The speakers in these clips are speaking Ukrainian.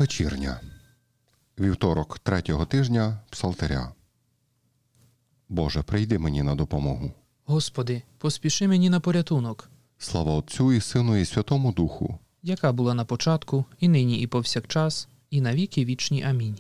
Вечірня. Вівторок 3-го тижня Псалтиря. Боже, прийди мені на допомогу. Господи, поспіши мені на порятунок. Слава Отцю і Сину і Святому Духу. Яка була на початку, і нині, і повсякчас, і на віки вічні. Амінь.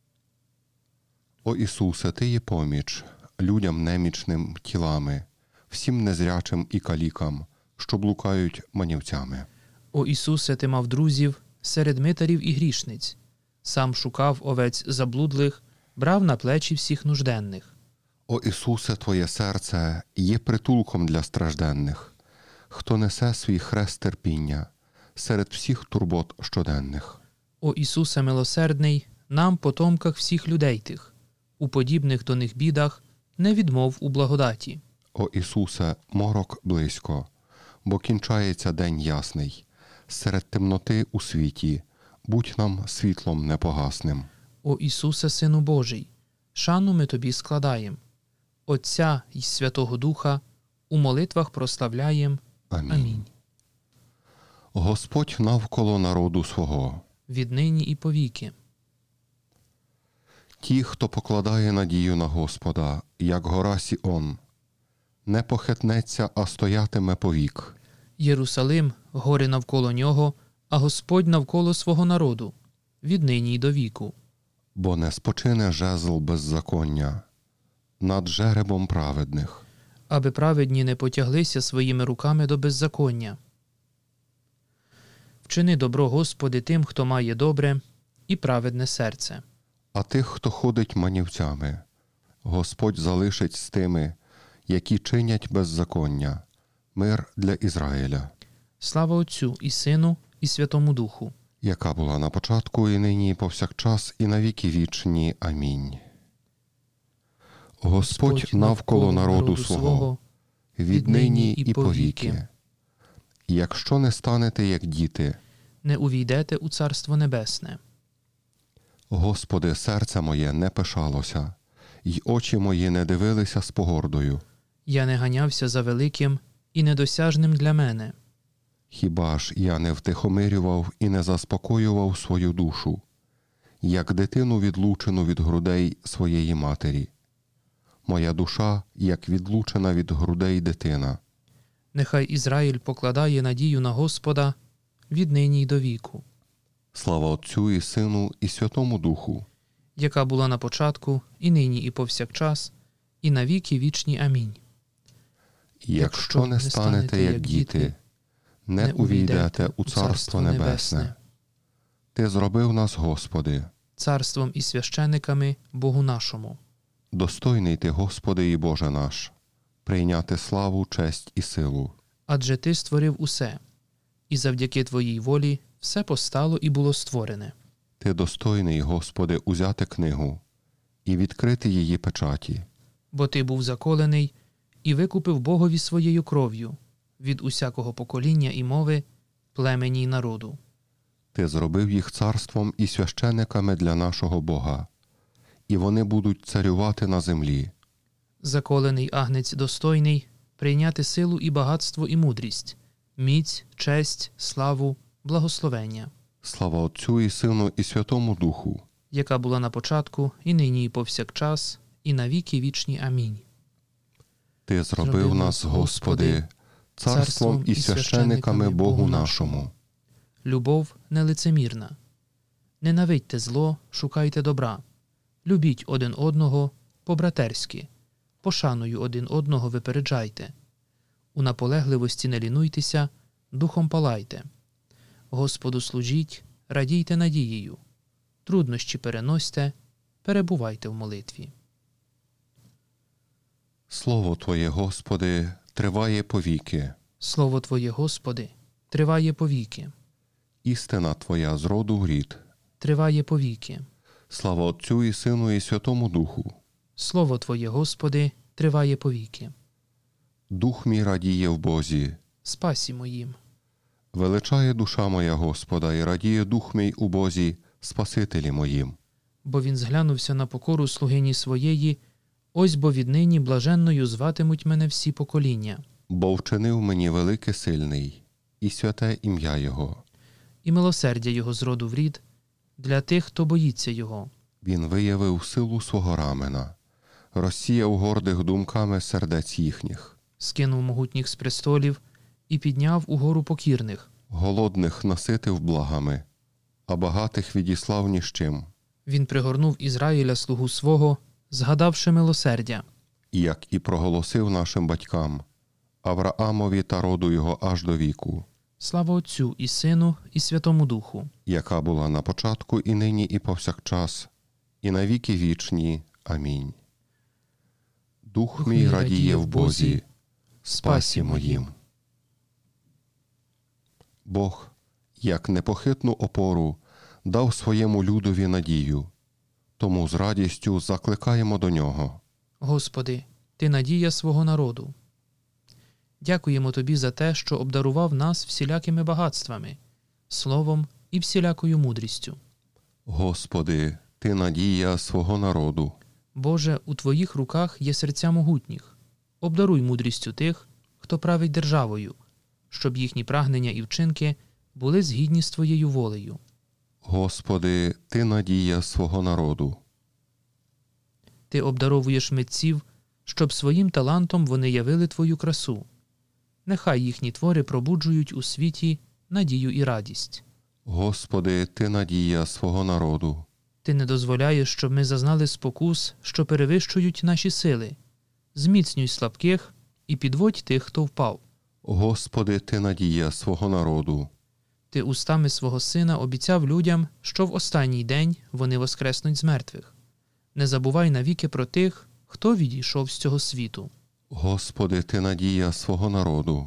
О Ісусе, Ти є поміч людям немічним тілами, всім незрячим і калікам, що блукають манівцями. О Ісусе, Ти мав друзів серед митарів і грішниць. Сам шукав овець заблудлих, брав на плечі всіх нужденних. О Ісусе, Твоє серце є притулком для стражденних, хто несе свій хрест терпіння серед всіх турбот щоденних. О Ісусе милосердний, нам, потомках всіх людей тих, у подібних до них бідах, не відмов у благодаті. О Ісусе, морок близько, бо кінчається день ясний, серед темноти у світі, будь нам світлом непогасним. О Ісусе, Сину Божий, шану ми Тобі складаєм, Отця й Святого Духа у молитвах прославляєм. Амінь. Господь навколо народу свого. Віднині і повіки. Ті, хто покладає надію на Господа, як гора Сіон, не похитнеться, а стоятиме повік. Єрусалим – гори навколо нього, а Господь навколо свого народу, віднині й до віку. Бо не спочине жезл беззаконня над жеребом праведних. Аби праведні не потяглися своїми руками до беззаконня. Вчини добро, Господи, тим, хто має добре і праведне серце. А тих, хто ходить манівцями, Господь залишить з тими, які чинять беззаконня, мир для Ізраїля. Слава Отцю і Сину і Святому Духу. Яка була на початку, і нині, і повсякчас, і на віки вічні. Амінь. Господь навколо народу свого, віднині і повіки. Якщо не станете, як діти, не увійдете у Царство Небесне. Господи, серце моє не пишалося, й очі мої не дивилися з погордою. Я не ганявся за великим і недосяжним для мене. Хіба ж я не втихомирював і не заспокоював свою душу, як дитину відлучену від грудей своєї матері? Моя душа, як відлучена від грудей дитина. Нехай Ізраїль покладає надію на Господа віднині й до віку. Слава Отцю і Сину і Святому Духу. Яка була на початку, і нині, і повсякчас, і на віки вічні. Амінь. Якщо не станете, як діти, не увійдете у Царство Небесне. Ти зробив нас, Господи, царством і священиками Богу нашому. Достойний Ти, Господи і Боже наш, прийняти славу, честь і силу. Адже Ти створив усе, і завдяки Твоїй волі все постало і було створене. Ти достойний, Господи, узяти книгу і відкрити її печаті. Бо Ти був заколений і викупив Богові своєю кров'ю від усякого покоління і мови, племені й народу. Ти зробив їх царством і священиками для нашого Бога, і вони будуть царювати на землі. Заколений агнець достойний прийняти силу і багатство і мудрість, міць, честь, славу, благословення. Слава Отцю і Сину і Святому Духу. Яка була на початку, і нині, і повсякчас, і на віки вічні. Амінь. Ти зробив нас, Господи, царством і священиками Богу нашому. Любов нелицемірна. Ненавидьте зло, шукайте добра. Любіть один одного по-братерськи. Пошаною один одного випереджайте. У наполегливості не лінуйтеся, духом палайте. Господу служіть, радійте надією. Труднощі переносьте, перебувайте в молитві. Слово Твоє, Господи, триває повіки. Слово Твоє, Господи, триває повіки. Істина Твоя з роду в рід. Триває повіки. Слава Отцю і Сину і Святому Духу. Слово Твоє, Господи, триває повіки. Дух мій радіє в Бозі. Спасі моїм. Величає душа моя Господа, і радіє дух мій у Бозі, Спасителі моїм. Бо він зглянувся на покору слугині своєї, ось бо віднині блаженною зватимуть мене всі покоління. Бо вчинив мені велике сильний, і святе ім'я Його. І милосердя Його з роду в рід, для тих, хто боїться його. Він виявив силу свого рамена, розсіяв гордих думками сердець їхніх. Скинув могутніх з престолів і підняв угору покірних. Голодних наситив благами, а багатих відіслав ні з чим. Він пригорнув Ізраїля слугу свого, згадавши милосердя. Як і проголосив нашим батькам, Авраамові та роду його аж до віку. Слава Отцю і Сину, і Святому Духу. Яка була на початку, і нині, і повсякчас, і на віки вічні. Амінь. Дух мій радіє в Бозі, спасі моїм. Бог, як непохитну опору, дав своєму людові надію, тому з радістю закликаємо до нього. Господи, Ти надія свого народу. Дякуємо Тобі за те, що обдарував нас всілякими багатствами, словом і всілякою мудрістю. Господи, Ти надія свого народу. Боже, у Твоїх руках є серця могутніх. Обдаруй мудрістю тих, хто править державою, щоб їхні прагнення і вчинки були згідні з Твоєю волею. Господи, Ти надія свого народу. Ти обдаровуєш митців, щоб своїм талантом вони явили Твою красу. Нехай їхні твори пробуджують у світі надію і радість. Господи, Ти надія свого народу. Ти не дозволяєш, щоб ми зазнали спокус, що перевищують наші сили. Зміцнюй слабких і підводь тих, хто впав. Господи, Ти надія свого народу. Ти устами свого Сина обіцяв людям, що в останній день вони воскреснуть з мертвих. Не забувай навіки про тих, хто відійшов з цього світу. Господи, Ти надія свого народу.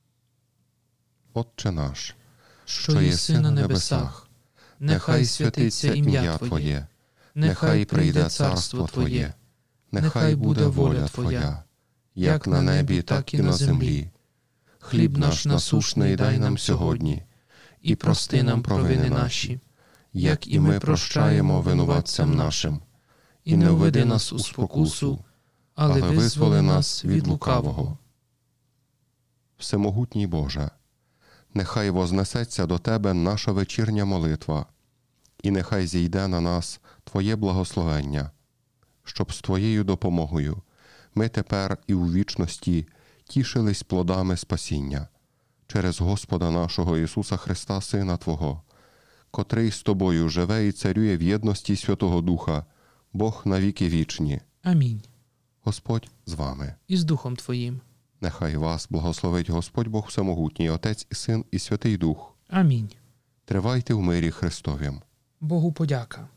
Отче наш, що єси на небесах, нехай святиться ім'я Твоє, нехай прийде царство Твоє, нехай буде воля Твоя, як на небі, так і на землі. Хліб наш насушний дай нам сьогодні, і прости нам провини наші, як і ми прощаємо винуватцям нашим. І не введи нас у спокусу, але визволи нас від лукавого. Всемогутній Боже, нехай вознесеться до Тебе наша вечірня молитва, і нехай зійде на нас Твоє благословення, щоб з Твоєю допомогою ми тепер і у вічності тішились плодами спасіння через Господа нашого Ісуса Христа, Сина Твого, котрий з Тобою живе і царює в єдності Святого Духа, Бог на віки вічні. Амінь. Господь з вами. І з Духом Твоїм. Нехай вас благословить Господь Бог Всемогутній, Отець і Син і Святий Дух. Амінь. Тривайте в мирі Христовім. Богу подяка.